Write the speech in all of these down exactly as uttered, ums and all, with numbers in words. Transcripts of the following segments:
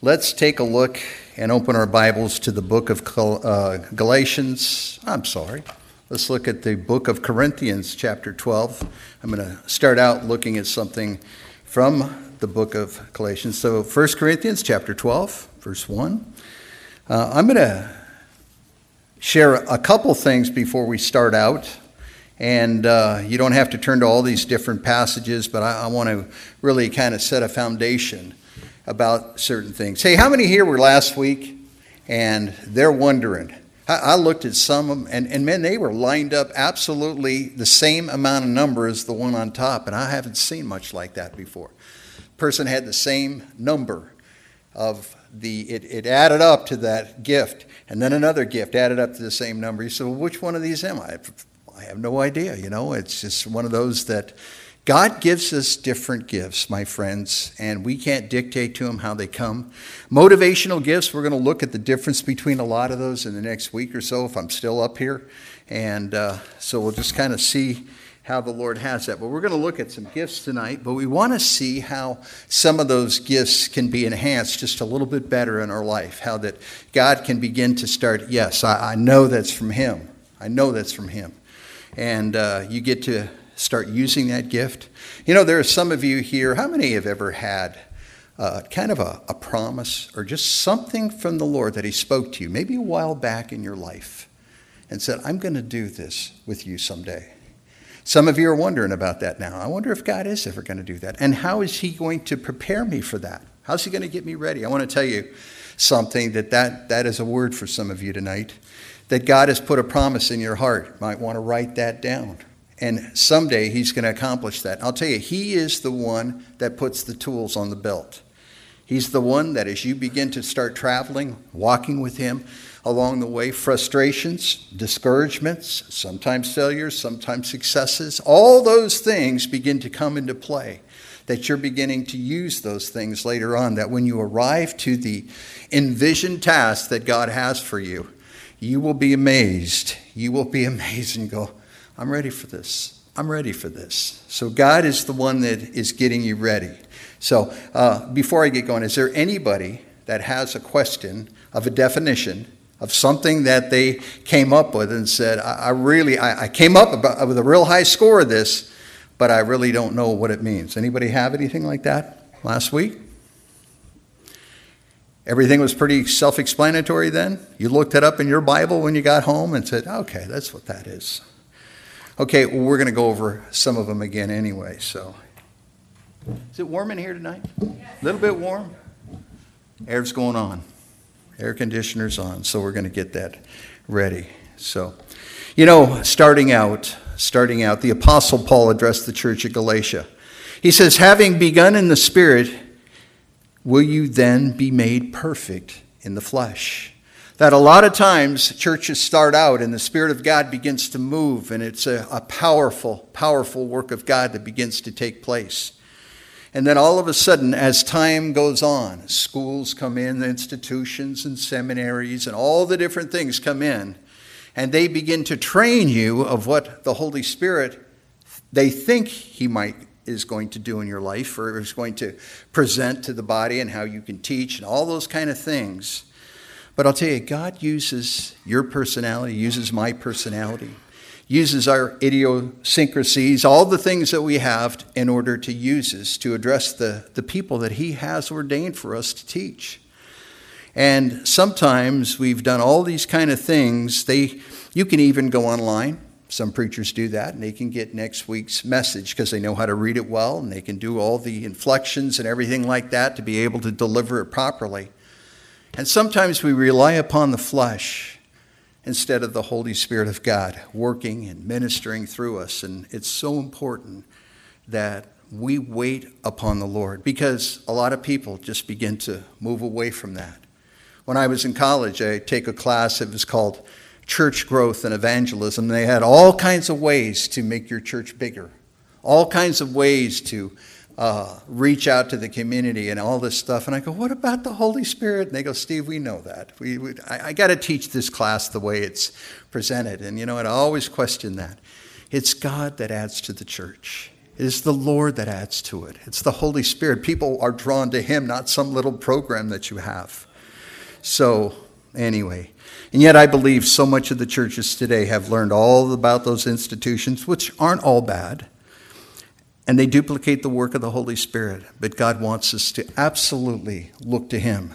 Let's take a look and open our Bibles to the book of uh, Galatians. I'm sorry. Let's look at the book of Corinthians, chapter twelve. I'm going to start out looking at something from the book of Galatians. So First Corinthians, chapter twelve, verse one. Uh, I'm going to share a couple things before we start out. And uh, you don't have to turn to all these different passages, but I, I want to really kind of set a foundation about certain things. Hey, how many here were last week and they're wondering? I, I looked at some of them, and, and man, they were lined up absolutely the same amount of number as the one on top, and I haven't seen much like that before. Person had the same number of the, it, it added up to that gift, and then another gift added up to the same number. You said, well, which one of these am I? I have no idea, you know. It's just one of those that God gives us different gifts, my friends, and we can't dictate to them how they come. Motivational gifts, we're going to look at the difference between a lot of those in the next week or so if I'm still up here. And uh, so we'll just kind of see how the Lord has that. But we're going to look at some gifts tonight, but we want to see how some of those gifts can be enhanced just a little bit better in our life, how that God can begin to start, yes, I, I know that's from Him. I know that's from Him. And uh, you get to start using that gift. You know, there are some of you here, how many have ever had uh, kind of a, a promise or just something from the Lord that He spoke to you, maybe a while back in your life, and said, I'm going to do this with you someday. Some of you are wondering about that now. I wonder if God is ever going to do that. And how is He going to prepare me for that? How's He going to get me ready? I want to tell you something that that, that is a word for some of you tonight. That God has put a promise in your heart. You might want to write that down. And someday He's going to accomplish that. I'll tell you, He is the one that puts the tools on the belt. He's the one that as you begin to start traveling, walking with Him along the way, frustrations, discouragements, sometimes failures, sometimes successes, all those things begin to come into play. That you're beginning to use those things later on. That when you arrive to the envisioned task that God has for you, you will be amazed. You will be amazed and go, I'm ready for this. I'm ready for this. So God is the one that is getting you ready. So uh, before I get going, is there anybody that has a question of a definition of something that they came up with and said, I, I really, I, I came up about, with a real high score of this, but I really don't know what it means. Anybody have anything like that last week? Everything was pretty self-explanatory then? You looked it up in your Bible when you got home and said, okay, that's what that is. Okay, well, we're going to go over some of them again anyway, so. Is it warm in here tonight? A little bit warm? Air's going on. Air conditioner's on, so we're going to get that ready. So, you know, starting out, starting out, the Apostle Paul addressed the church at Galatia. He says, having begun in the Spirit, will you then be made perfect in the flesh? That a lot of times churches start out and the Spirit of God begins to move, and it's a, a powerful, powerful work of God that begins to take place. And then all of a sudden, as time goes on, schools come in, institutions and seminaries and all the different things come in, and they begin to train you of what the Holy Spirit, they think He might is going to do in your life, or is going to present to the body, and how you can teach and all those kind of things. But I'll tell you, God uses your personality, uses my personality, uses our idiosyncrasies, all the things that we have in order to use us to address the, the people that He has ordained for us to teach. And sometimes we've done all these kind of things. They, you can even go online. Some preachers do that, and they can get next week's message because they know how to read it well, and they can do all the inflections and everything like that to be able to deliver it properly. And sometimes we rely upon the flesh instead of the Holy Spirit of God working and ministering through us. And it's so important that we wait upon the Lord, because a lot of people just begin to move away from that. When I was in college, I take a class that was called Church Growth and Evangelism. They had all kinds of ways to make your church bigger, all kinds of ways to uh, reach out to the community and all this stuff. And I go, what about the Holy Spirit? And they go, Steve, we know that. We, we I, I got to teach this class the way it's presented. And, you know, and I always question that. It's God that adds to the church. It is the Lord that adds to it. It's the Holy Spirit. People are drawn to him, not some little program that you have. So, anyway. And yet I believe so much of the churches today have learned all about those institutions, which aren't all bad. And they duplicate the work of the Holy Spirit. But God wants us to absolutely look to him.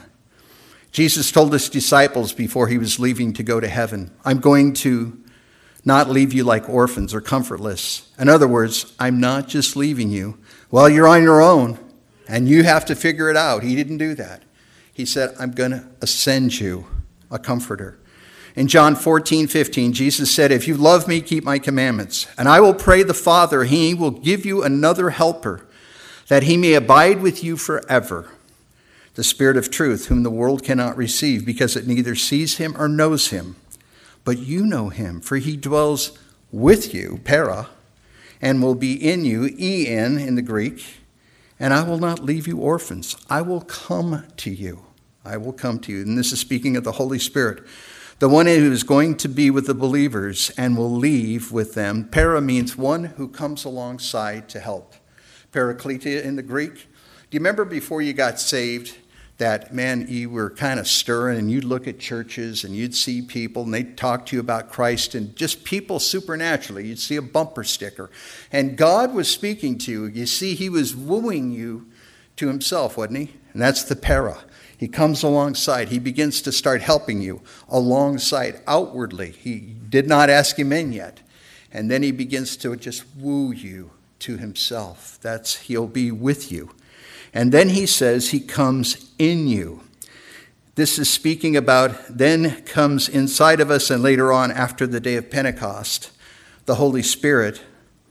Jesus told his disciples before he was leaving to go to heaven, I'm going to not leave you like orphans or comfortless. In other words, I'm not just leaving you while you're on your own and you have to figure it out. He didn't do that. He said, I'm going to send you a comforter. In John fourteen fifteen, Jesus said, if you love me, keep my commandments. And I will pray the Father, he will give you another helper, that he may abide with you forever. The Spirit of truth, whom the world cannot receive, because it neither sees him or knows him. But you know him, for he dwells with you, para, and will be in you, en in the Greek. And I will not leave you orphans. I will come to you. I will come to you. And this is speaking of the Holy Spirit, the one who is going to be with the believers and will leave with them. Para means one who comes alongside to help. Parakletia in the Greek. Do you remember before you got saved that, man, you were kind of stirring and you'd look at churches and you'd see people and they'd talk to you about Christ and just people supernaturally. You'd see a bumper sticker. And God was speaking to you. You see, he was wooing you to himself, wasn't he? And that's the para. He comes alongside. He begins to start helping you alongside outwardly. He did not ask him in yet. And then he begins to just woo you to himself. That's, he'll be with you. And then he says he comes in you. This is speaking about then comes inside of us, and later on after the day of Pentecost, the Holy Spirit,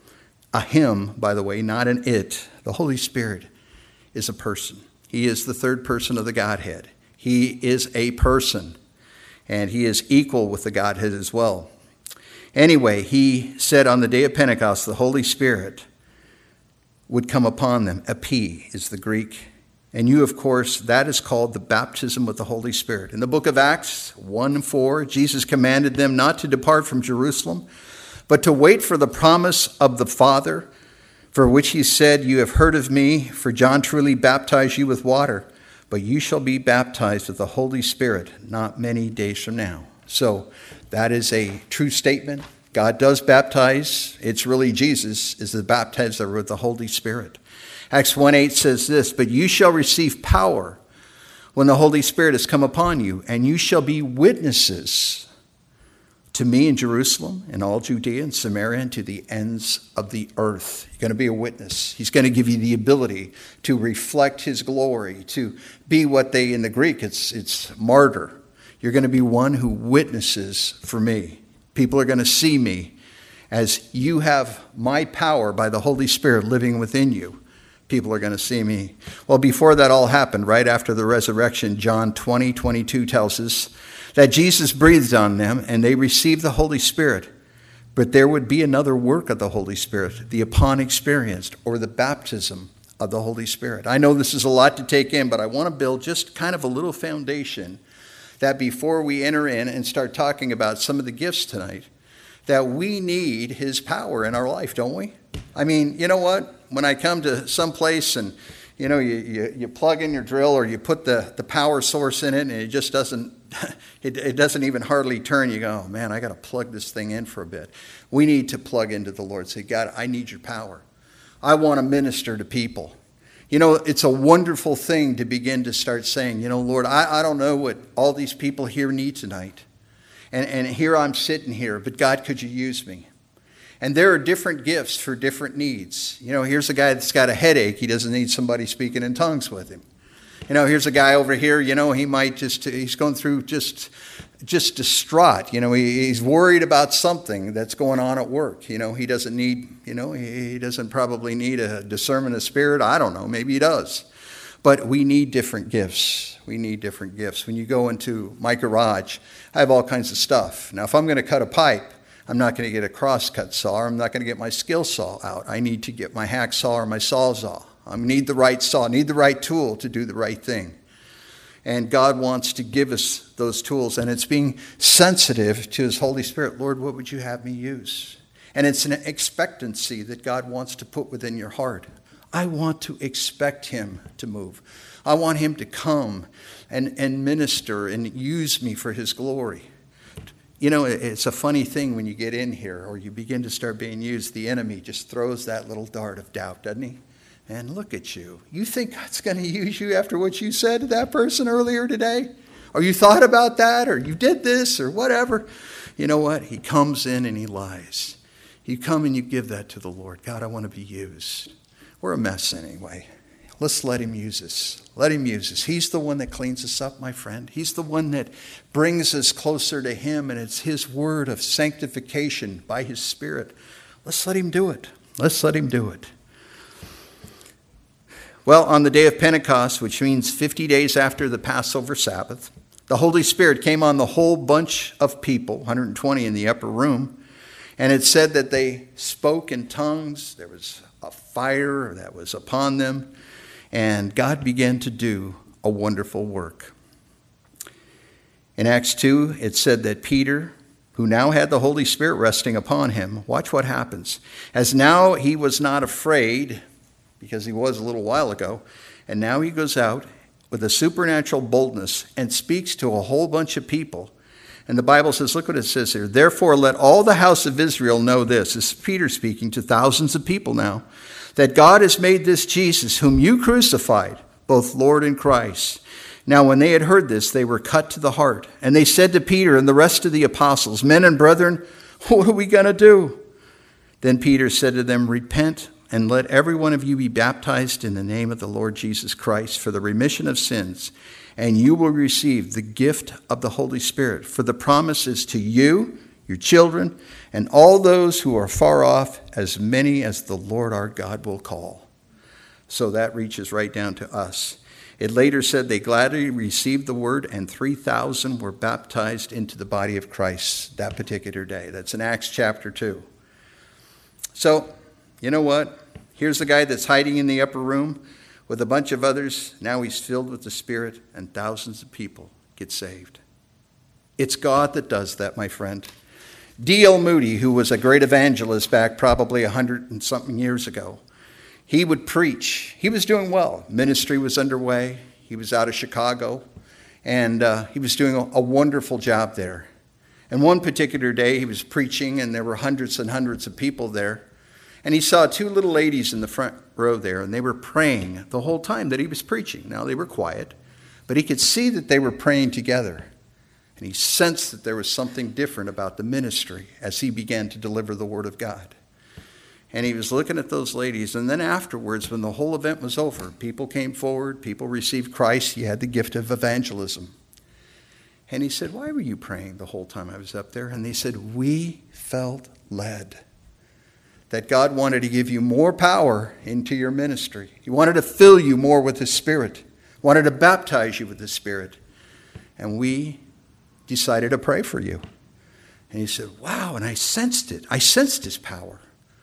a him, by the way, not an it. The Holy Spirit is a person. He is the third person of the Godhead. He is a person, and he is equal with the Godhead as well. Anyway, he said on the day of Pentecost, the Holy Spirit would come upon them. Epi is the Greek. And you, of course, that is called the baptism with the Holy Spirit. In the book of Acts one and four, Jesus commanded them not to depart from Jerusalem, but to wait for the promise of the Father, for which he said, you have heard of me, for John truly baptized you with water, but you shall be baptized with the Holy Spirit not many days from now. So that is a true statement. God does baptize. It's really Jesus is the baptizer with the Holy Spirit. Acts one eight says this, but you shall receive power when the Holy Spirit has come upon you, and you shall be witnesses to me in Jerusalem and all Judea and Samaria and to the ends of the earth. You're going to be a witness. He's going to give you the ability to reflect his glory, to be what they, in the Greek, it's, it's martyr. You're going to be one who witnesses for me. People are going to see me as you have my power by the Holy Spirit living within you. People are going to see me. Well, before that all happened, right after the resurrection, John twenty twenty-two tells us that Jesus breathed on them and they received the Holy Spirit. But there would be another work of the Holy Spirit, the upon experienced, or the baptism of the Holy Spirit. I know this is a lot to take in, but I want to build just kind of a little foundation that before we enter in and start talking about some of the gifts tonight, that we need his power in our life, don't we? I mean, you know what? When I come to some place and, you know, you, you, you plug in your drill or you put the, the power source in it and it just doesn't, it, it doesn't even hardly turn. You go, oh, man, I got to plug this thing in for a bit. We need to plug into the Lord. Say, God, I need your power. I want to minister to people. You know, it's a wonderful thing to begin to start saying, you know, Lord, I, I don't know what all these people here need tonight. And, and here I'm sitting here, but God, could you use me? And there are different gifts for different needs. You know, here's a guy that's got a headache. He doesn't need somebody speaking in tongues with him. You know, here's a guy over here, you know, he might just, he's going through just, just distraught. You know, he, he's worried about something that's going on at work. You know, he doesn't need, you know, he, he doesn't probably need a discernment of spirit. I don't know, maybe he does. But we need different gifts. We need different gifts. When you go into my garage, I have all kinds of stuff. Now, if I'm going to cut a pipe, I'm not going to get a crosscut saw. I'm not going to get my skill saw out. I need to get my hacksaw or my sawzall. I need the right saw, I need the right tool to do the right thing. And God wants to give us those tools. And it's being sensitive to his Holy Spirit. Lord, what would you have me use? And it's an expectancy that God wants to put within your heart. I want to expect him to move. I want him to come and, and minister and use me for his glory. You know, it's a funny thing when you get in here or you begin to start being used, the enemy just throws that little dart of doubt, doesn't he? And look at you. You think God's going to use you after what you said to that person earlier today? Or you thought about that, or you did this, or whatever. You know what? He comes in and he lies. You come and you give that to the Lord. God, I want to be used. We're a mess anyway. Let's let him use us. Let him use us. He's the one that cleans us up, my friend. He's the one that brings us closer to him, and it's his word of sanctification by his Spirit. Let's let him do it. Let's let him do it. Well, on the day of Pentecost, which means fifty days after the Passover Sabbath, the Holy Spirit came on the whole bunch of people, one hundred twenty in the upper room, and it said that they spoke in tongues. There was a fire that was upon them, and God began to do a wonderful work. In Acts two, it said that Peter, who now had the Holy Spirit resting upon him, watch what happens. As now he was not afraid, because he was a little while ago, and now he goes out with a supernatural boldness and speaks to a whole bunch of people. And the Bible says, look what it says here. Therefore, let all the house of Israel know this. This is Peter speaking to thousands of people now. That God has made this Jesus, whom you crucified, both Lord and Christ. Now, when they had heard this, they were cut to the heart. And they said to Peter and the rest of the apostles, men and brethren, what are we going to do? Then Peter said to them, repent and let every one of you be baptized in the name of the Lord Jesus Christ for the remission of sins, and you will receive the gift of the Holy Spirit. For the promise is to you, your children, and all those who are far off, as many as the Lord our God will call. So that reaches right down to us. It later said they gladly received the word, and three thousand were baptized into the body of Christ that particular day. That's in Acts chapter two. So, you know what? Here's the guy that's hiding in the upper room with a bunch of others. Now he's filled with the Spirit, and thousands of people get saved. It's God that does that, my friend. D L Moody, who was a great evangelist back probably a hundred and something years ago, he would preach. He was doing well. Ministry was underway. He was out of Chicago, and uh, he was doing a, a wonderful job there. And one particular day he was preaching, and there were hundreds and hundreds of people there. And he saw two little ladies in the front row there, and they were praying the whole time that he was preaching. Now, they were quiet, but he could see that they were praying together. And he sensed that there was something different about the ministry as he began to deliver the word of God. And he was looking at those ladies, and then afterwards, when the whole event was over, people came forward, people received Christ. He had the gift of evangelism. And he said, why were you praying the whole time I was up there? And they said, we felt led. That God wanted to give you more power into your ministry. He wanted to fill you more with His Spirit. Wanted to baptize you with His Spirit. And we decided to pray for you. And he said, wow, and I sensed it. I sensed His power.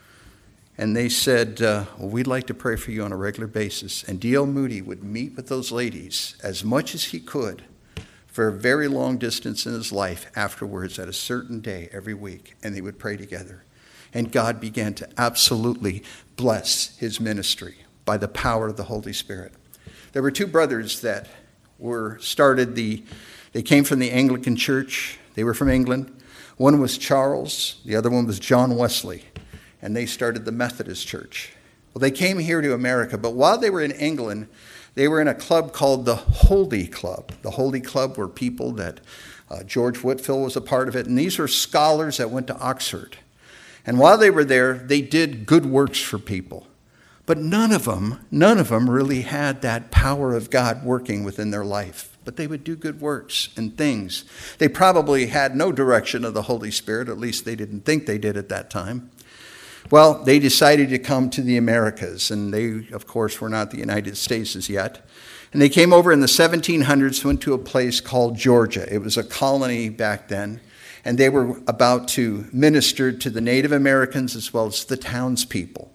And they said, uh, well, we'd like to pray for you on a regular basis. And D L Moody would meet with those ladies as much as he could for a very long distance in his life afterwards at a certain day every week. And they would pray together. And God began to absolutely bless his ministry by the power of the Holy Spirit. There were two brothers that were started the, they came from the Anglican Church. They were from England. One was Charles, the other one was John Wesley. And they started the Methodist Church. Well, they came here to America, but while they were in England, they were in a club called the Holy Club. The Holy Club were people that, uh, George Whitefield was a part of it, and these were scholars that went to Oxford. And while they were there, they did good works for people. But none of them, none of them really had that power of God working within their life. But they would do good works and things. They probably had no direction of the Holy Spirit, at least they didn't think they did at that time. Well, they decided to come to the Americas, and they, of course, were not the United States as yet. And they came over in the seventeen hundreds, went to a place called Georgia. It was a colony back then. And they were about to minister to the Native Americans as well as the townspeople.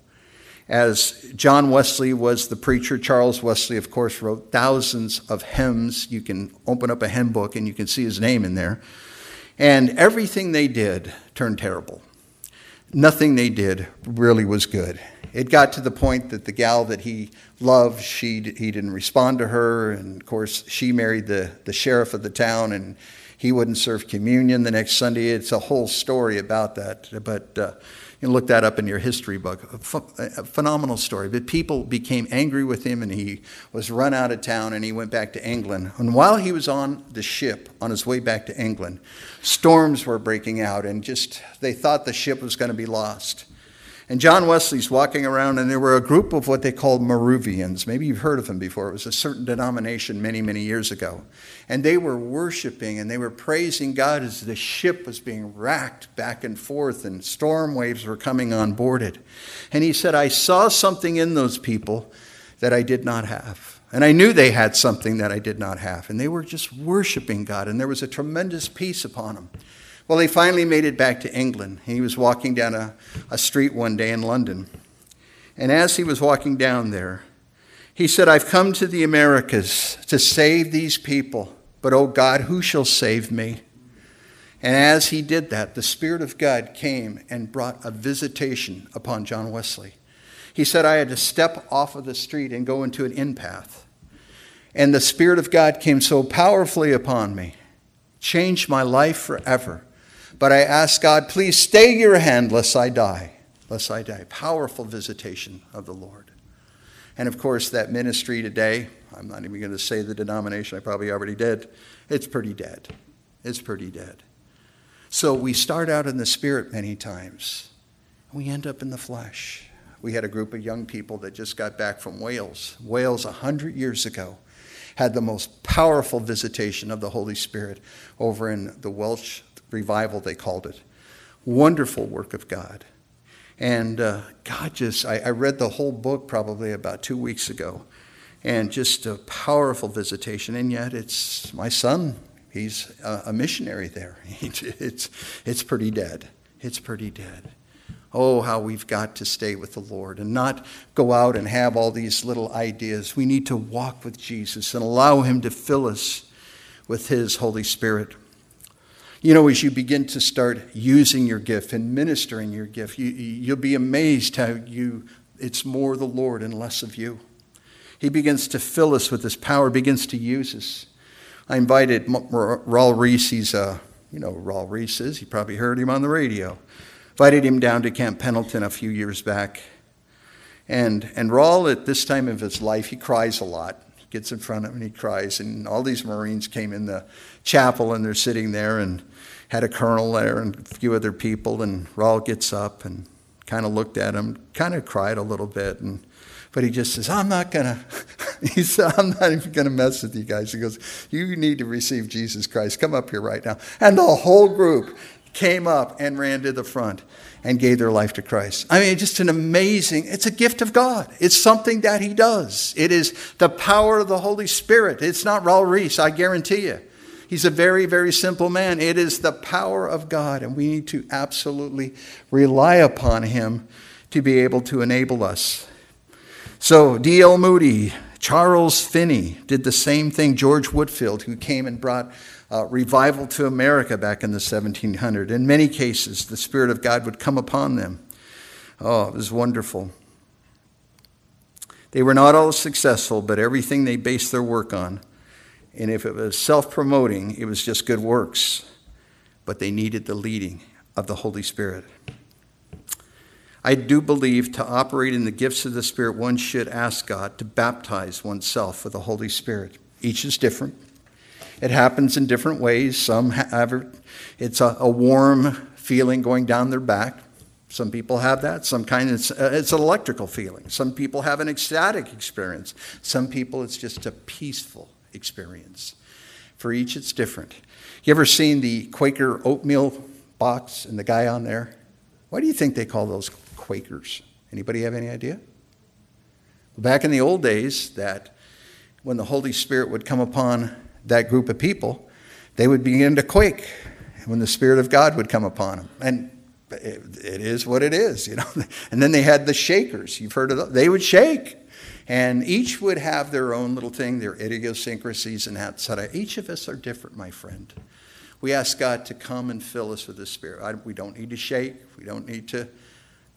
As John Wesley was the preacher, Charles Wesley, of course, wrote thousands of hymns. You can open up a hymn book and you can see his name in there. And everything they did turned terrible. nothing they did really was good. It got to the point that the gal that he loved, she he didn't respond to her, and of course she married the, the sheriff of the town, and he wouldn't serve communion the next Sunday. It's a whole story about that, but uh, you can look that up in your history book. A, ph- a phenomenal story. But people became angry with him, and he was run out of town, and he went back to England. And while he was on the ship, on his way back to England, storms were breaking out, and just they thought the ship was going to be lost. And John Wesley's walking around, and there were a group of what they called Moravians. Maybe you've heard of them before. It was a certain denomination many, many years ago. And they were worshiping, and they were praising God as the ship was being racked back and forth, and storm waves were coming on board it. And he said, I saw something in those people that I did not have. And I knew they had something that I did not have. And they were just worshiping God, and there was a tremendous peace upon them. Well, he finally made it back to England. He was walking down a, a street one day in London. And as he was walking down there, he said, I've come to the Americas to save these people. But, oh God, who shall save me? And as he did that, the Spirit of God came and brought a visitation upon John Wesley. He said, I had to step off of the street and go into an inn path. And the Spirit of God came so powerfully upon me, changed my life forever. But I asked God, please stay your hand lest I die, lest I die. Powerful visitation of the Lord. And of course, that ministry today, I'm not even going to say the denomination, I probably already did. It's pretty dead. It's pretty dead. So we start out in the spirit many times. We end up in the flesh. We had a group of young people that just got back from Wales. Wales, a hundred years ago, had the most powerful visitation of the Holy Spirit over in the Welsh revival, they called it. Wonderful work of God. And uh, God just, I, I read the whole book probably about two weeks ago. And just a powerful visitation. And yet it's my son. He's a, a missionary there. It's, it's pretty dead. It's pretty dead. Oh, how we've got to stay with the Lord and not go out and have all these little ideas. We need to walk with Jesus and allow him to fill us with his Holy Spirit. You know, as you begin to start using your gift and ministering your gift, you, you'll be amazed how you it's more the Lord and less of you. He begins to fill us with his power, begins to use us. I invited Raul Reese. He's, uh, you know, Raul Reese is. You probably heard him on the radio. Invited him down to Camp Pendleton a few years back. And, and Raul, at this time of his life, he cries a lot. He gets in front of him and he cries. And all these Marines came in the chapel and they're sitting there and had a colonel there and a few other people. And Raul gets up and kind of looked at him, kind of cried a little bit. And But he just says, I'm not going to, he said, I'm not even going to mess with you guys. He goes, you need to receive Jesus Christ. Come up here right now. And the whole group came up and ran to the front and gave their life to Christ. I mean, just an amazing, it's a gift of God. It's something that he does. It is the power of the Holy Spirit. It's not Raul Reese, I guarantee you. He's a very, very simple man. It is the power of God, and we need to absolutely rely upon him to be able to enable us. So D L Moody, Charles Finney did the same thing. George Whitefield, who came and brought uh, revival to America back in the seventeen hundreds. In many cases, the Spirit of God would come upon them. Oh, it was wonderful. They were not all successful, but everything they based their work on. And if it was self-promoting, it was just good works. But they needed the leading of the Holy Spirit. I do believe to operate in the gifts of the Spirit, one should ask God to baptize oneself with the Holy Spirit. Each is different. It happens in different ways. Some have it's a, a warm feeling going down their back. Some people have that. Some kind of, it's, uh, it's an electrical feeling. Some people have an ecstatic experience. Some people it's just a peaceful experience. For each it's different. You ever seen the Quaker oatmeal box and the guy on there? Why do you think they call those Quakers? Anybody have any idea? Back in the old days, that when the Holy Spirit would come upon that group of people, they would begin to quake when the Spirit of God would come upon them. And it, it is what it is, you know. And then they had the shakers. You've heard of them. They would shake. And each would have their own little thing, their idiosyncrasies and et cetera. Each of us are different, my friend. We ask God to come and fill us with the Spirit. I, we don't need to shake. We don't need to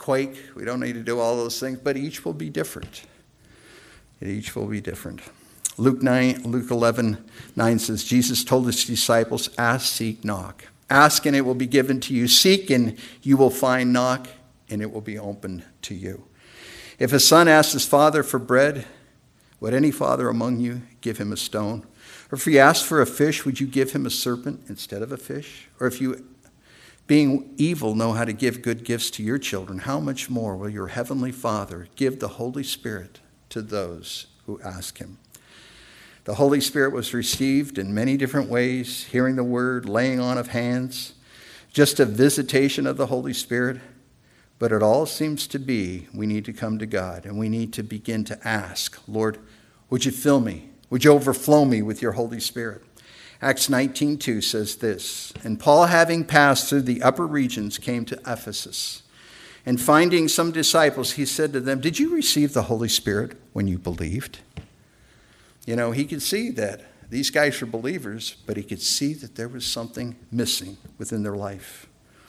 quake. We don't need to do all those things, but each will be different. Each will be different. Luke nine, Luke eleven, nine says, Jesus told his disciples, ask, seek, knock. Ask and it will be given to you. Seek and you will find. Knock and it will be opened to you. If a son asks his father for bread, would any father among you give him a stone? Or if he asks for a fish, would you give him a serpent instead of a fish? Or if you, being evil, know how to give good gifts to your children, how much more will your heavenly Father give the Holy Spirit to those who ask him? The Holy Spirit was received in many different ways, hearing the word, laying on of hands, just a visitation of the Holy Spirit. But it all seems to be we need to come to God and we need to begin to ask, Lord, would you fill me? Would you overflow me with your Holy Spirit? Acts nineteen two says this, and Paul, having passed through the upper regions, came to Ephesus. And finding some disciples, he said to them, did you receive the Holy Spirit when you believed? You know, he could see that these guys were believers, but he could see that there was something missing within their life.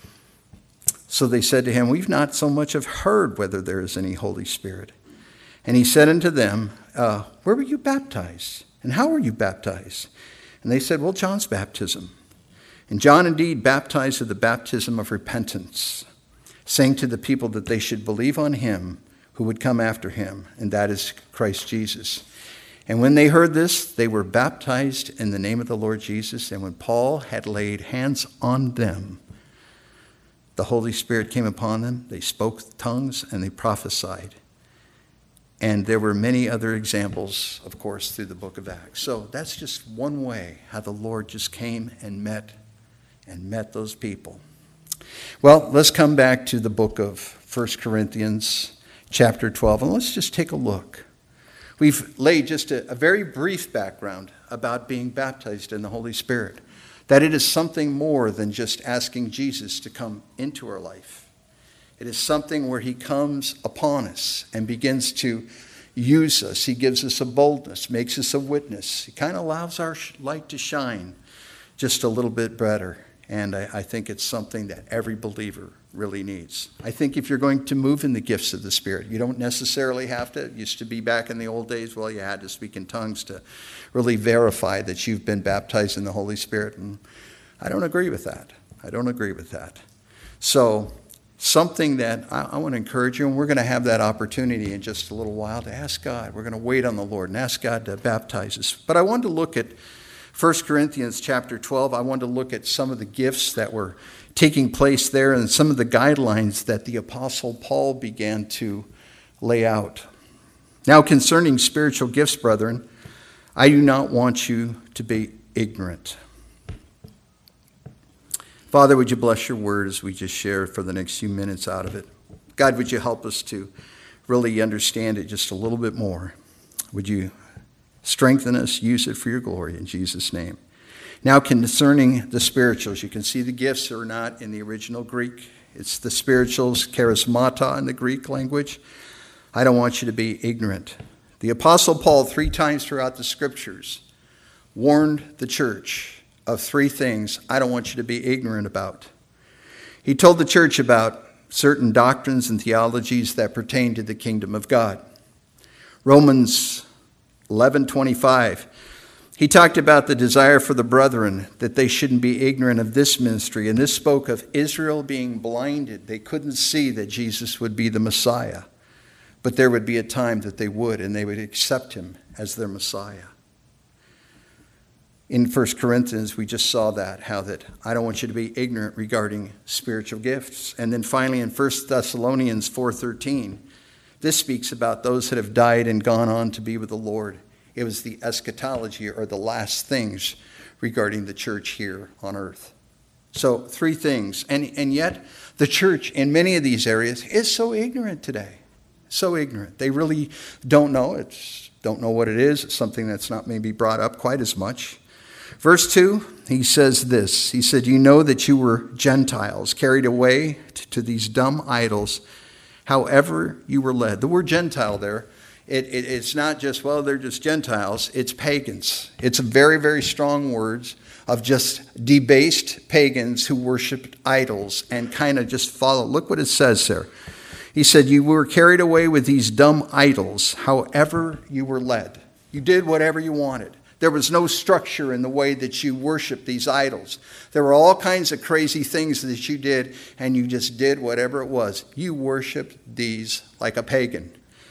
So they said to him, we've not so much have heard whether there is any Holy Spirit. And he said unto them, uh, where were you baptized? And how were you baptized? And they said, well, John's baptism. And John indeed baptized with the baptism of repentance, saying to the people that they should believe on him who would come after him, and that is Christ Jesus. And when they heard this, they were baptized in the name of the Lord Jesus. And when Paul had laid hands on them, the Holy Spirit came upon them. They spoke tongues and they prophesied. And there were many other examples, of course, through the book of Acts. So that's just one way how the Lord just came and met and met those people. Well, let's come back to the book of First Corinthians chapter twelve, and let's just take a look. We've laid just a, a very brief background about being baptized in the Holy Spirit, that it is something more than just asking Jesus to come into our life. It is something where he comes upon us and begins to use us. He gives us a boldness, makes us a witness. He kind of allows our light to shine just a little bit better. And I, I think it's something that every believer really needs. I think if you're going to move in the gifts of the Spirit, you don't necessarily have to. It used to be back in the old days, well, you had to speak in tongues to really verify that you've been baptized in the Holy Spirit. And I don't agree with that. I don't agree with that. So something that I, I want to encourage you, and we're going to have that opportunity in just a little while to ask God. We're going to wait on the Lord and ask God to baptize us. But I wanted to look at First Corinthians chapter twelve. I wanted to look at some of the gifts that were taking place there and some of the guidelines that the Apostle Paul began to lay out. Now, concerning spiritual gifts, brethren, I do not want you to be ignorant. Father, would you bless your word as we just share for the next few minutes out of it? God, would you help us to really understand it just a little bit more? Would you strengthen us, use it for your glory in Jesus' name. Now, concerning the spirituals, you can see the gifts are not in the original Greek. It's the spirituals, charismata in the Greek language. I don't want you to be ignorant. The Apostle Paul, three times throughout the scriptures, warned the church of three things I don't want you to be ignorant about. He told the church about certain doctrines and theologies that pertain to the kingdom of God. Romans eleven twenty-five, he talked about the desire for the brethren that they shouldn't be ignorant of this ministry. And this spoke of Israel being blinded. They couldn't see that Jesus would be the Messiah. But there would be a time that they would, and they would accept him as their Messiah. In First Corinthians, we just saw that, how that I don't want you to be ignorant regarding spiritual gifts. And then finally in First Thessalonians four thirteen, this speaks about those that have died and gone on to be with the Lord. It was the eschatology, or the last things regarding the church here on earth. So three things. And, and yet the church in many of these areas is so ignorant today. So ignorant. They really don't know. It's don't know what it is. It's something that's not maybe brought up quite as much. Verse two, he says this. He said, you know that you were Gentiles, carried away to, to these dumb idols, however you were led. The word Gentile there, it, it, it's not just, well, they're just Gentiles. It's pagans. It's very, very strong words of just debased pagans who worshiped idols and kind of just follow. Look what it says there. He said, you were carried away with these dumb idols, however you were led. You did whatever you wanted. There was no structure in the way that you worshiped these idols. There were all kinds of crazy things that you did, and you just did whatever it was. You worshiped these like a pagan.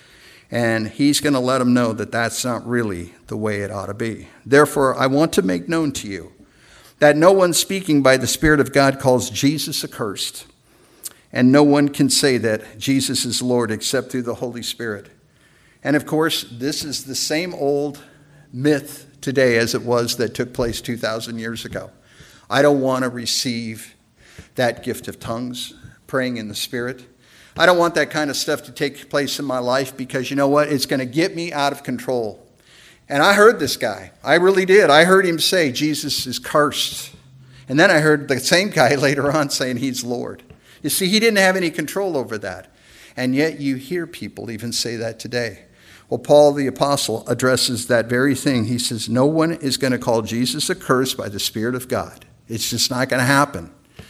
And he's going to let them know that that's not really the way it ought to be. Therefore, I want to make known to you that no one speaking by the Spirit of God calls Jesus accursed. And no one can say that Jesus is Lord except through the Holy Spirit. And of course, this is the same old myth today as it was that took place two thousand years ago. I don't want to receive that gift of tongues, praying in the Spirit. I don't want that kind of stuff to take place in my life because you know what? It's going to get me out of control. And I heard this guy. I really did. I heard him say Jesus is cursed. And then I heard the same guy later on saying he's Lord. You see, he didn't have any control over that. And yet you hear people even say that today. Well, Paul the Apostle addresses that very thing. He says, no one is going to call Jesus accursed by the Spirit of God. It's just not going to happen.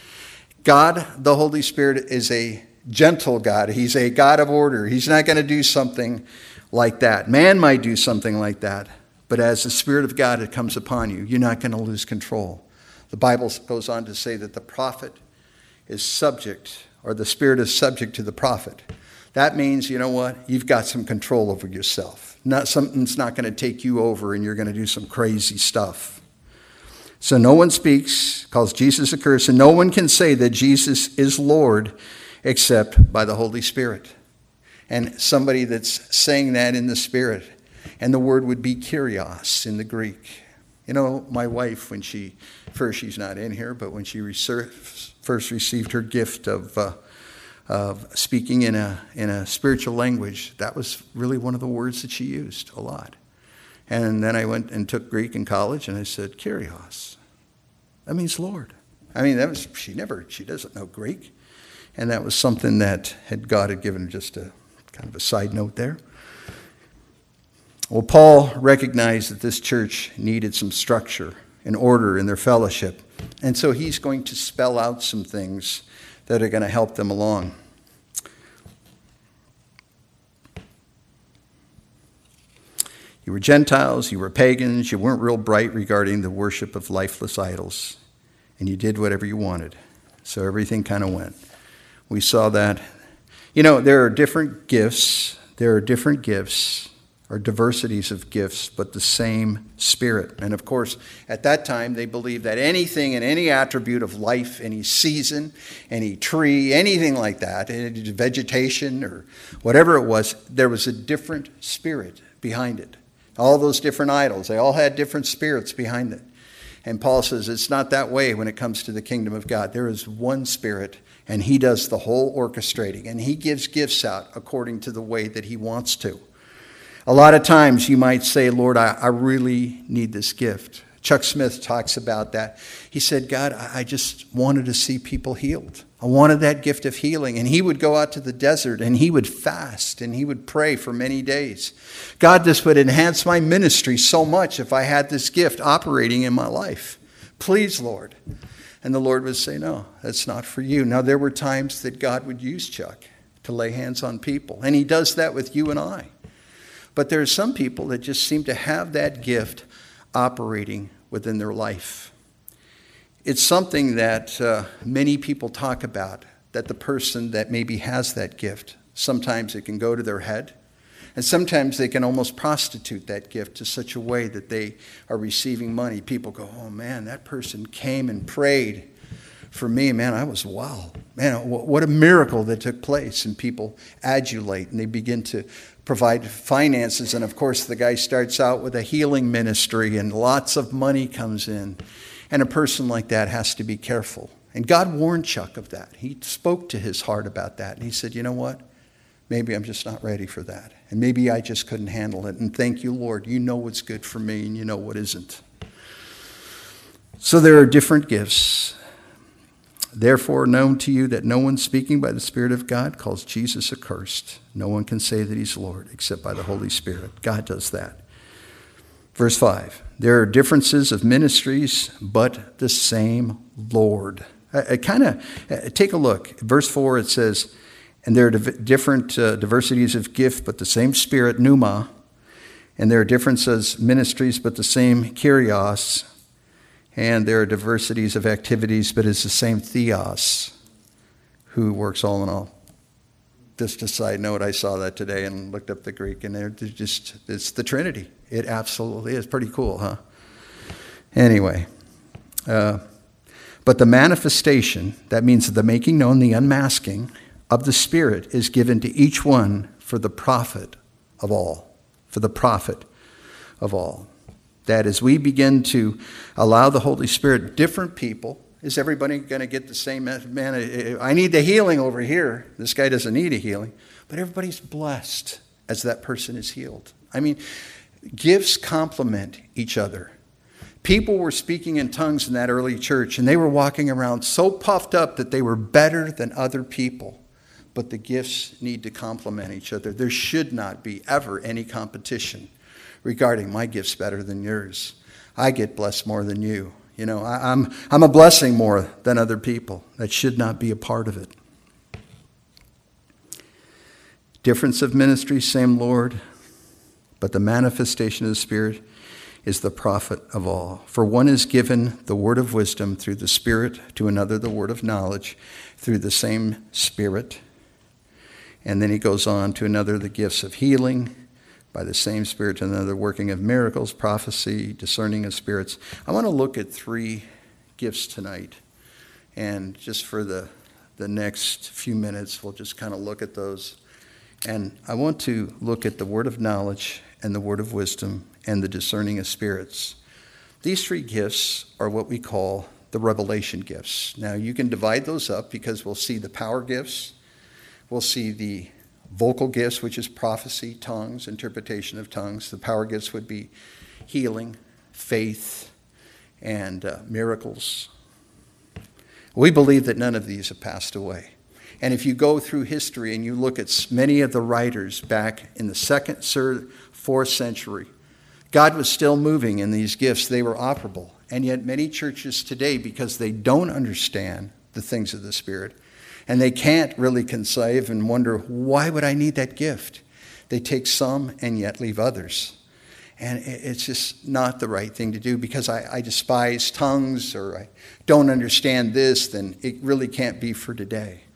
God, the Holy Spirit, is a gentle God. He's a God of order. He's not going to do something like that. Man might do something like that. But as the Spirit of God comes upon you, you're not going to lose control. The Bible goes on to say that the prophet is subject, or the Spirit is subject to the prophet. That means, you know what? You've got some control over yourself. Not something's not going to take you over and you're going to do some crazy stuff. So no one speaks, calls Jesus accursed, and no one can say that Jesus is Lord except by the Holy Spirit. And somebody that's saying that in the Spirit. And the word would be Kyrios in the Greek. You know, my wife, when she, first she's not in here, but when she first received her gift of uh, of speaking in a in a spiritual language, that was really one of the words that she used a lot. And then I went and took Greek in college, and I said, Kyrios. That means Lord. I mean, that was she never, she doesn't know Greek. And that was something that had God had given her, just a kind of a side note there. Well, Paul recognized that this church needed some structure and order in their fellowship. And so he's going to spell out some things that are going to help them along. You were Gentiles, you were pagans, you weren't real bright regarding the worship of lifeless idols, and you did whatever you wanted. So everything kind of went. We saw that. You know, there are different gifts, there are different gifts, or diversities of gifts, but the same Spirit. And of course, at that time, they believed that anything and any attribute of life, any season, any tree, anything like that, vegetation or whatever it was, there was a different spirit behind it. All those different idols, they all had different spirits behind it. And Paul says it's not that way when it comes to the kingdom of God. There is one Spirit, and he does the whole orchestrating, and he gives gifts out according to the way that he wants to. A lot of times you might say, Lord, I, I really need this gift. Chuck Smith talks about that. He said, God, I, I just wanted to see people healed. I wanted that gift of healing. And he would go out to the desert and he would fast and he would pray for many days. God, this would enhance my ministry so much if I had this gift operating in my life. Please, Lord. And the Lord would say, no, that's not for you. Now, there were times that God would use Chuck to lay hands on people. And he does that with you and I. But there are some people that just seem to have that gift operating within their life. It's something that uh, many people talk about, that the person that maybe has that gift, sometimes it can go to their head, and sometimes they can almost prostitute that gift to such a way that they are receiving money. People go, oh man, that person came and prayed for me. Man, I was wow. Man, what a miracle that took place. And people adulate and they begin to provide finances. And of course, the guy starts out with a healing ministry and lots of money comes in. And a person like that has to be careful. And God warned Chuck of that. He spoke to his heart about that. And he said, you know what? Maybe I'm just not ready for that. And maybe I just couldn't handle it. And thank you, Lord. You know what's good for me and you know what isn't. So there are different gifts. Therefore, known to you that no one speaking by the Spirit of God calls Jesus accursed. No one can say that he's Lord except by the Holy Spirit. God does that. Verse five, there are differences of ministries, but the same Lord. I, I kind of, take a look. Verse four, it says, And there are div- different uh, diversities of gift, but the same Spirit, pneuma. And there are differences, ministries, but the same Kyrios. And there are diversities of activities, but it's the same Theos, who works all in all. Just a side note, I saw that today and looked up the Greek, and they're just, it's the Trinity. It absolutely is. Pretty cool, huh? Anyway, uh, but the manifestation, that means the making known, the unmasking of the Spirit is given to each one for the profit of all. For the profit of all. That as we begin to allow the Holy Spirit, different people, is everybody going to get the same, man, I need the healing over here. This guy doesn't need a healing. But everybody's blessed as that person is healed. I mean, gifts complement each other. People were speaking in tongues in that early church, and they were walking around so puffed up that they were better than other people. But the gifts need to complement each other. There should not be ever any competition regarding my gift's better than yours. I get blessed more than you. You know, I, I'm I'm a blessing more than other people. That should not be a part of it. Difference of ministry, same Lord, but the manifestation of the Spirit is the profit of all. For one is given the word of wisdom through the Spirit, to another the word of knowledge through the same Spirit. And then he goes on to another the gifts of healing by the same Spirit, to another working of miracles, prophecy, discerning of spirits. I want to look at three gifts tonight. And just for the, the next few minutes, we'll just kind of look at those. And I want to look at the word of knowledge and the word of wisdom and the discerning of spirits. These three gifts are what we call the revelation gifts. Now, you can divide those up because we'll see the power gifts. We'll see the vocal gifts, which is prophecy, tongues, interpretation of tongues. The power gifts would be healing, faith, and uh, miracles. We believe that none of these have passed away. And if you go through history and you look at many of the writers back in the second, third, fourth century, God was still moving in these gifts. They were operable. And yet many churches today, because they don't understand the things of the Spirit, and they can't really conceive and wonder, why would I need that gift? They take some and yet leave others. And it's just not the right thing to do, because I, I despise tongues or I don't understand this, then it really can't be for today.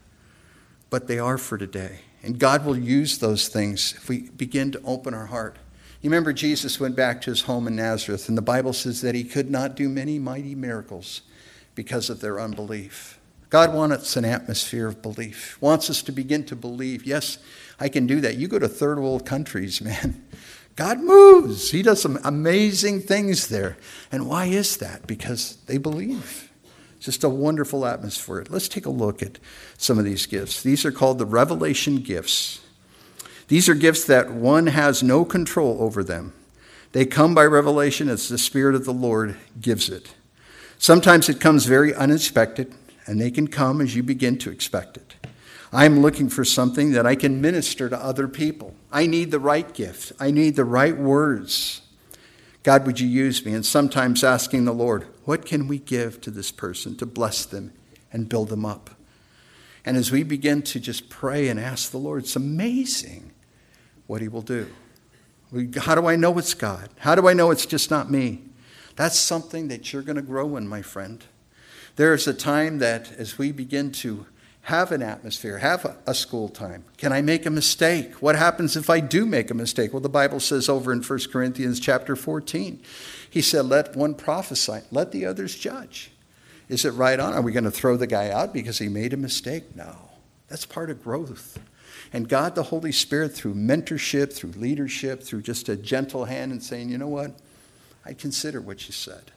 But they are for today. And God will use those things if we begin to open our heart. You remember Jesus went back to his home in Nazareth, and the Bible says that he could not do many mighty miracles because of their unbelief. God wants an atmosphere of belief, wants us to begin to believe, yes, I can do that. You go to third world countries, man, God moves. He does some amazing things there. And why is that? Because they believe. It's just a wonderful atmosphere. Let's take a look at some of these gifts. These are called the revelation gifts. These are gifts that one has no control over them. They come by revelation as the Spirit of the Lord gives it. Sometimes it comes very unexpected, and they can come as you begin to expect it. I'm looking for something that I can minister to other people. I need the right gift. I need the right words. God, would you use me? And sometimes asking the Lord, what can we give to this person to bless them and build them up? And as we begin to just pray and ask the Lord, it's amazing what he will do. We, how do I know it's God? How do I know it's just not me? That's something that you're going to grow in, my friend. There is a time that as we begin to have an atmosphere, have a, a school time, can I make a mistake? What happens if I do make a mistake? Well, the Bible says over in First Corinthians chapter fourteen, he said, let one prophesy, let the others judge. Is it right on? Are we going to throw the guy out because he made a mistake? No. That's part of growth. And God, the Holy Spirit, through mentorship, through leadership, through just a gentle hand and saying, you know what? I consider what you said.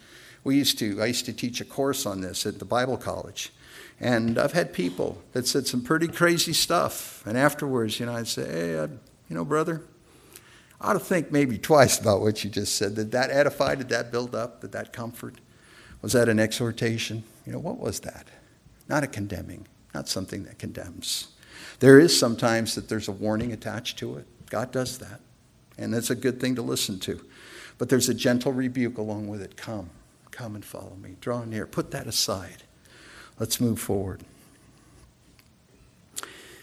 We used to, I used to teach a course on this at the Bible college. And I've had people that said some pretty crazy stuff. And afterwards, you know, I'd say, hey, I'd, you know, brother, I ought to think maybe twice about what you just said. Did that edify? Did that build up? Did that comfort? Was that an exhortation? You know, what was that? Not a condemning, not something that condemns. There is sometimes that there's a warning attached to it. God does that. And that's a good thing to listen to. But there's a gentle rebuke along with it. Come, come and follow me. Draw near. Put that aside. Let's move forward.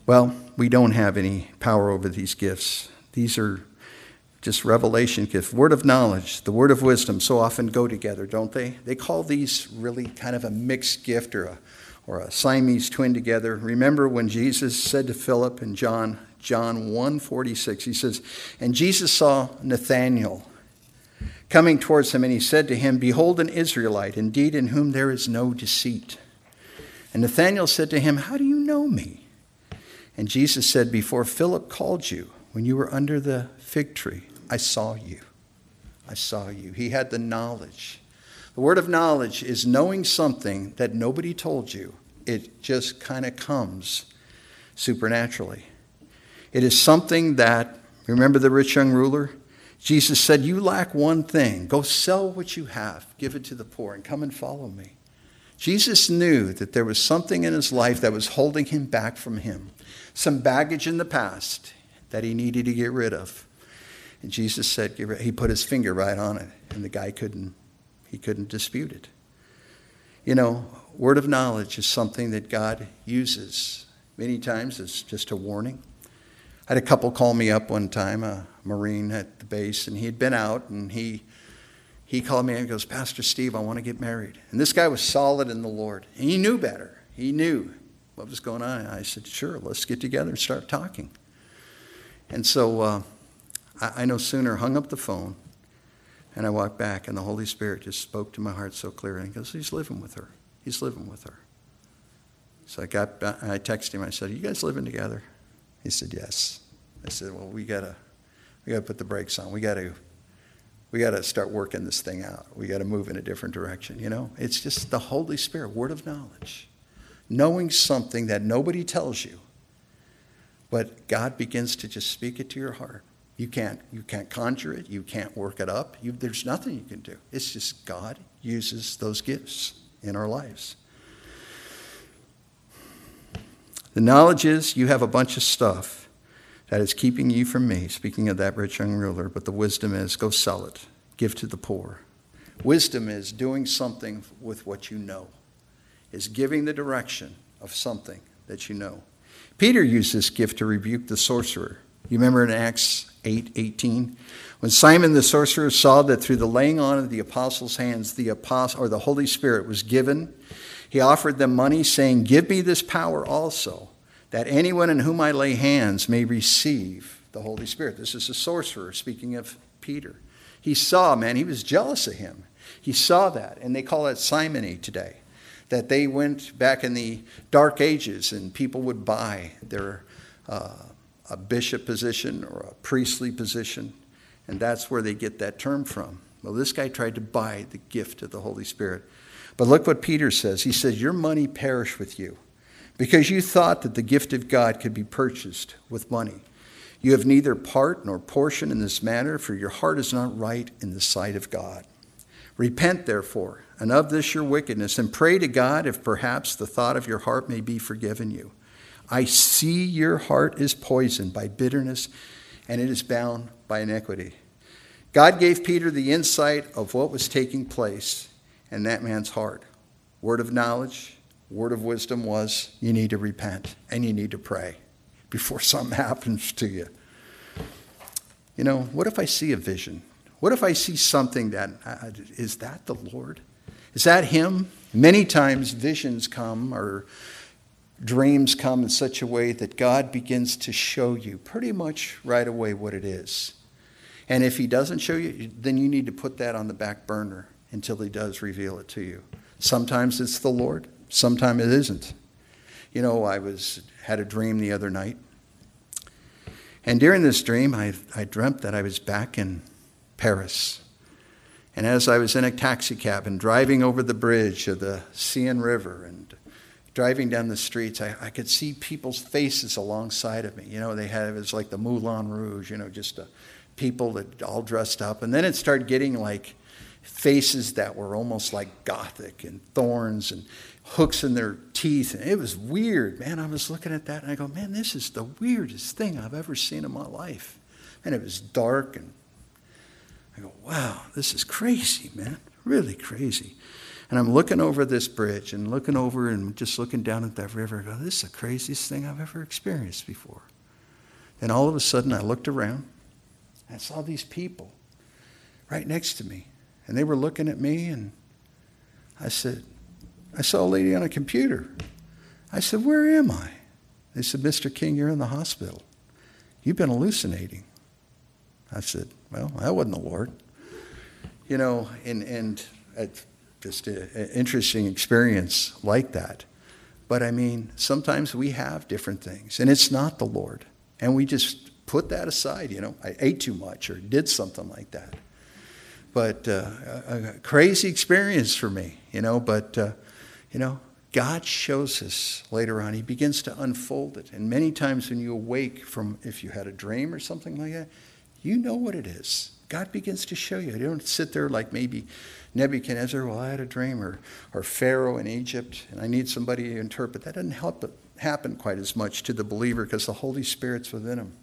Well, we don't have any power over these gifts. These are just revelation gifts. Word of knowledge, the word of wisdom so often go together, don't they? They call these really kind of a mixed gift or a, or a Siamese twin together. Remember when Jesus said to Philip in John, John one forty-six, he says, and Jesus saw Nathanael coming towards him, and he said to him, behold, an Israelite, indeed in whom there is no deceit. And Nathanael said to him, how do you know me? And Jesus said, before Philip called you, when you were under the fig tree, I saw you. I saw you. He had the knowledge. The word of knowledge is knowing something that nobody told you. It just kind of comes supernaturally. It is something that, remember the rich young ruler? Jesus said, you lack one thing. Go sell what you have, give it to the poor, and come and follow me. Jesus knew that there was something in his life that was holding him back from him. Some baggage in the past that he needed to get rid of. And Jesus said, he put his finger right on it, and the guy couldn't, he couldn't dispute it. You know, word of knowledge is something that God uses many times as just a warning. I had a couple call me up one time, a Marine at the base, and he had been out, and he he called me and goes, Pastor Steve, I want to get married. And this guy was solid in the Lord. And he knew better. He knew what was going on. And I said, sure, let's get together and start talking. And so uh, I, I no sooner hung up the phone, and I walked back, and the Holy Spirit just spoke to my heart so clear. And he goes, he's living with her. He's living with her. So I got, I texted him. I said, are you guys living together? He said, yes. I said, well, we gotta, we gotta put the brakes on. We gotta, we gotta start working this thing out. We gotta move in a different direction. You know, it's just the Holy Spirit, word of knowledge, knowing something that nobody tells you, but God begins to just speak it to your heart. You can't, you can't conjure it. You can't work it up. You, there's nothing you can do. It's just God uses those gifts in our lives. The knowledge is you have a bunch of stuff that is keeping you from me, speaking of that rich young ruler, but the wisdom is go sell it, give to the poor. Wisdom is doing something with what you know, is giving the direction of something that you know. Peter used this gift to rebuke the sorcerer. You remember in Acts eight eighteen? When Simon the sorcerer saw that through the laying on of the apostles' hands, the apostle or the Holy Spirit was given, he offered them money, saying, give me this power also, that anyone in whom I lay hands may receive the Holy Spirit. This is a sorcerer speaking of Peter. He saw, man, he was jealous of him. He saw that, and they call it simony today, that they went back in the dark ages and people would buy their uh, a bishop position or a priestly position, and that's where they get that term from. Well, this guy tried to buy the gift of the Holy Spirit. But look what Peter says. He says, your money perish with you, because you thought that the gift of God could be purchased with money. You have neither part nor portion in this matter, for your heart is not right in the sight of God. Repent, therefore, and of this your wickedness, and pray to God if perhaps the thought of your heart may be forgiven you. I see your heart is poisoned by bitterness, and it is bound by iniquity. God gave Peter the insight of what was taking place in that man's heart. Word of knowledge, word of wisdom was, you need to repent and you need to pray before something happens to you. You know, what if I see a vision? What if I see something that, uh, is that the Lord? Is that him? Many times visions come or dreams come in such a way that God begins to show you pretty much right away what it is. And if he doesn't show you, then you need to put that on the back burner until he does reveal it to you. Sometimes it's the Lord. Sometimes it isn't. You know, I was had a dream the other night. And during this dream, I, I dreamt that I was back in Paris. And as I was in a taxi cab and driving over the bridge of the Seine River and driving down the streets, I, I could see people's faces alongside of me. You know, they had, it was like the Moulin Rouge, you know, just a, people that all dressed up. And then it started getting like faces that were almost like gothic and thorns and hooks in their teeth. And it was weird, man. I was looking at that and I go, man, this is the weirdest thing I've ever seen in my life. And it was dark and I go, wow, this is crazy, man. Really crazy. And I'm looking over this bridge and looking over and just looking down at that river. I go, this is the craziest thing I've ever experienced before. And all of a sudden I looked around. I saw these people right next to me. And they were looking at me, and I said, I saw a lady on a computer. I said, where am I? They said, Mister King, you're in the hospital. You've been hallucinating. I said, well, that wasn't the Lord. You know, and, and it's just an interesting experience like that. But I mean, sometimes we have different things, and it's not the Lord. And we just put that aside, you know. I ate too much or did something like that. But uh, a, a crazy experience for me, you know. But, uh, you know, God shows us later on. He begins to unfold it. And many times when you awake from, if you had a dream or something like that, you know what it is. God begins to show you. You don't sit there like maybe Nebuchadnezzar, well, I had a dream, or, or Pharaoh in Egypt, and I need somebody to interpret. That doesn't help it happen quite as much to the believer because the Holy Spirit's within him.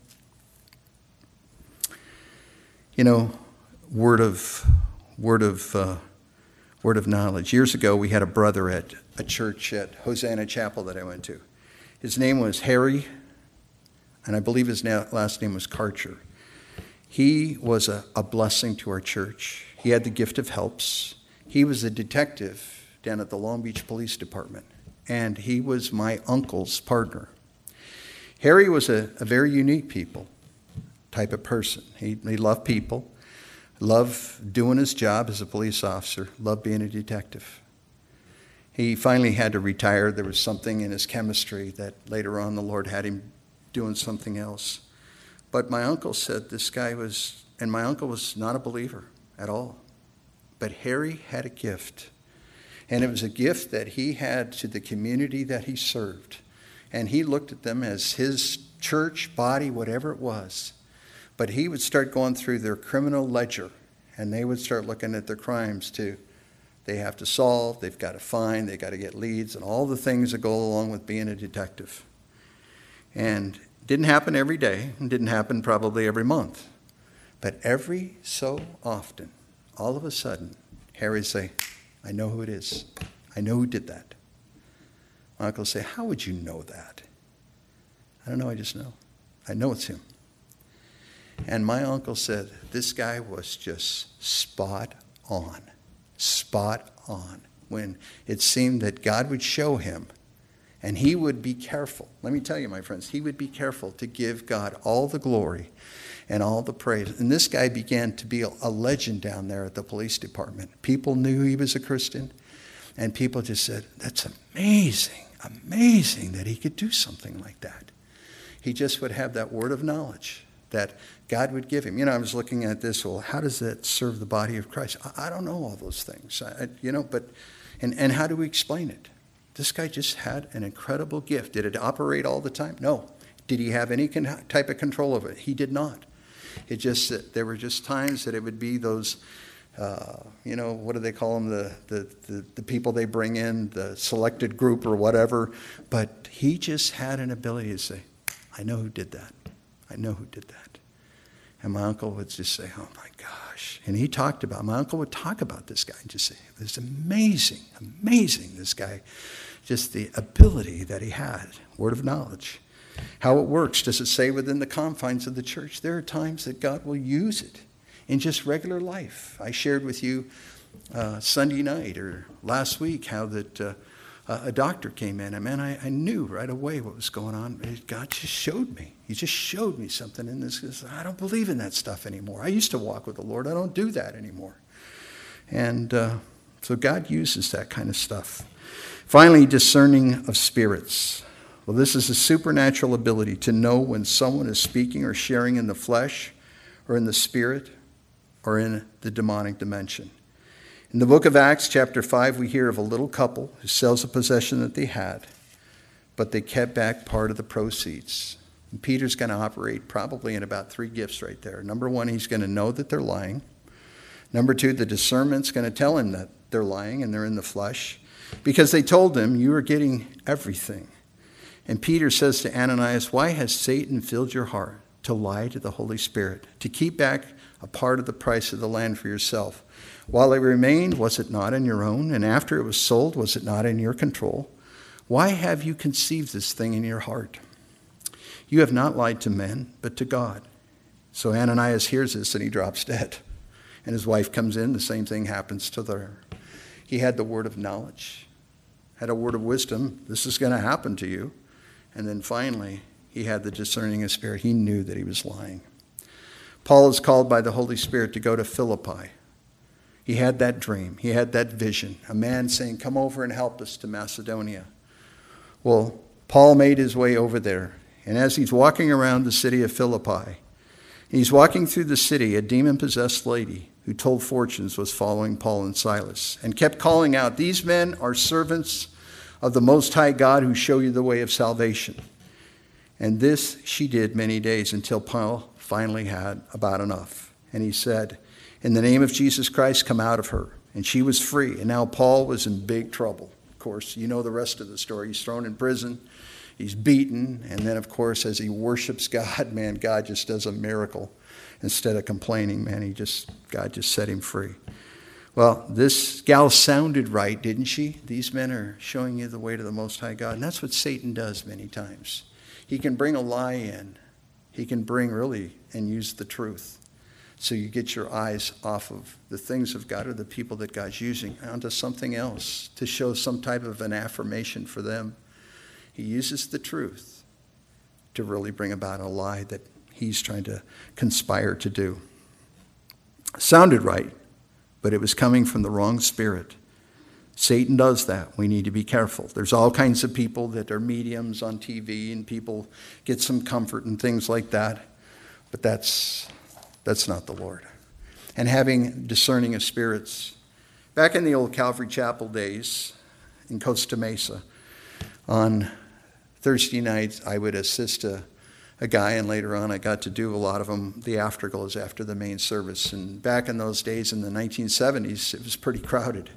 You know, word of word of uh, word of knowledge. Years ago, we had a brother at a church at Hosanna Chapel that I went to. His name was Harry, and I believe his na- last name was Karcher. He was a, a blessing to our church. He had the gift of helps. He was a detective down at the Long Beach Police Department, and he was my uncle's partner. Harry was a, a very unique people type of person. He, he loved people, loved doing his job as a police officer, loved being a detective. He finally had to retire. There was something in his chemistry that later on the Lord had him doing something else. But my uncle said this guy was, and my uncle was not a believer at all. But Harry had a gift. And it was a gift that he had to the community that he served. And he looked at them as his church, body, whatever it was. But he would start going through their criminal ledger, and they would start looking at their crimes too. They have to solve, they've got to find, they've got to get leads, and all the things that go along with being a detective. And it didn't happen every day, and didn't happen probably every month. But every so often, all of a sudden, Harry would say, I know who it is. I know who did that. My uncle would say, how would you know that? I don't know, I just know. I know it's him. And my uncle said, this guy was just spot on, spot on. When it seemed that God would show him, and he would be careful. Let me tell you, my friends, he would be careful to give God all the glory and all the praise. And this guy began to be a legend down there at the police department. People knew he was a Christian, and people just said, that's amazing, amazing that he could do something like that. He just would have that word of knowledge that God would give him. You know, I was looking at this, well, how does that serve the body of Christ? I, I don't know all those things, I, you know, but, and, and how do we explain it? This guy just had an incredible gift. Did it operate all the time? No. Did he have any con- type of control over it? He did not. It just, uh, there were just times that it would be those, uh, you know, what do they call them? The, the, the, the people they bring in, the selected group or whatever. But he just had an ability to say, I know who did that. I know who did that. And my uncle would just say, oh my gosh. And he talked about, my uncle would talk about this guy and just say, it's amazing, amazing, this guy. Just the ability that he had, word of knowledge. How it works, does it say within the confines of the church? There are times that God will use it in just regular life. I shared with you uh, Sunday night or last week how that uh, a doctor came in. And man, I, I knew right away what was going on. God just showed me. He just showed me something in this. I don't believe in that stuff anymore. I used to walk with the Lord. I don't do that anymore. And uh, so God uses that kind of stuff. Finally, discerning of spirits. Well, this is a supernatural ability to know when someone is speaking or sharing in the flesh or in the spirit or in the demonic dimension. In the book of Acts, chapter five, we hear of a little couple who sells a possession that they had, but they kept back part of the proceeds. And Peter's going to operate probably in about three gifts right there. Number one, he's going to know that they're lying. Number two, the discernment's going to tell him that they're lying and they're in the flesh, because they told him, you are getting everything. And Peter says to Ananias, why has Satan filled your heart to lie to the Holy Spirit, to keep back a part of the price of the land for yourself. While it remained, was it not in your own? And after it was sold, was it not in your control? Why have you conceived this thing in your heart? You have not lied to men, but to God. So Ananias hears this and he drops dead. And his wife comes in, the same thing happens to her. He had the word of knowledge, had a word of wisdom. This is going to happen to you. And then finally, he had the discerning of spirit. He knew that he was lying. Paul is called by the Holy Spirit to go to Philippi. He had that dream. He had that vision. A man saying, come over and help us to Macedonia. Well, Paul made his way over there. And as he's walking around the city of Philippi, he's walking through the city, a demon-possessed lady who told fortunes was following Paul and Silas and kept calling out, these men are servants of the Most High God who show you the way of salvation. And this she did many days until Paul finally had about enough. And he said, in the name of Jesus Christ, come out of her. And she was free. And now Paul was in big trouble. Of course, you know the rest of the story. He's thrown in prison. He's beaten. And then, of course, as he worships God, man, God just does a miracle. Instead of complaining, man, he just, God just set him free. Well, this gal sounded right, didn't she? These men are showing you the way to the Most High God. And that's what Satan does many times. He can bring a lie in. He can bring really and use the truth. So you get your eyes off of the things of God or the people that God's using onto something else to show some type of an affirmation for them. He uses the truth to really bring about a lie that he's trying to conspire to do. Sounded right, but it was coming from the wrong spirit. Satan does that. We need to be careful. There's all kinds of people that are mediums on T V, and people get some comfort and things like that. But that's that's not the Lord. And having discerning of spirits. Back in the old Calvary Chapel days in Costa Mesa, on Thursday nights I would assist a, a guy, and later on I got to do a lot of them, the afterglows after the main service. And back in those days in the nineteen seventies, it was pretty crowded.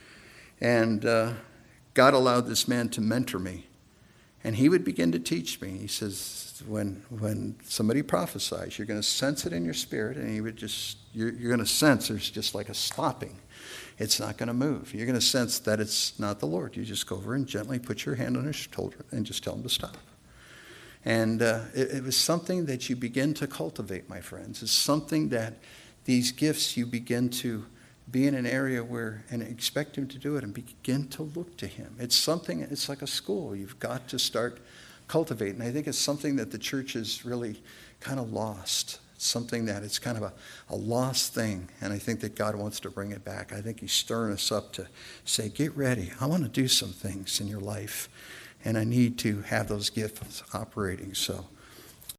And uh, God allowed this man to mentor me. And he would begin to teach me. He says, when when somebody prophesies, you're going to sense it in your spirit. And he would just, you're, you're going to sense there's just like a stopping. It's not going to move. You're going to sense that it's not the Lord. You just go over and gently put your hand on his shoulder and just tell him to stop. And uh, it, it was something that you begin to cultivate, my friends. It's something that these gifts you begin to be in an area where, and expect him to do it and begin to look to him. It's something, it's like a school. You've got to start cultivating. I think it's something that the church has really kind of lost. It's something that it's kind of a, a lost thing. And I think that God wants to bring it back. I think he's stirring us up to say, get ready. I want to do some things in your life. And I need to have those gifts operating. So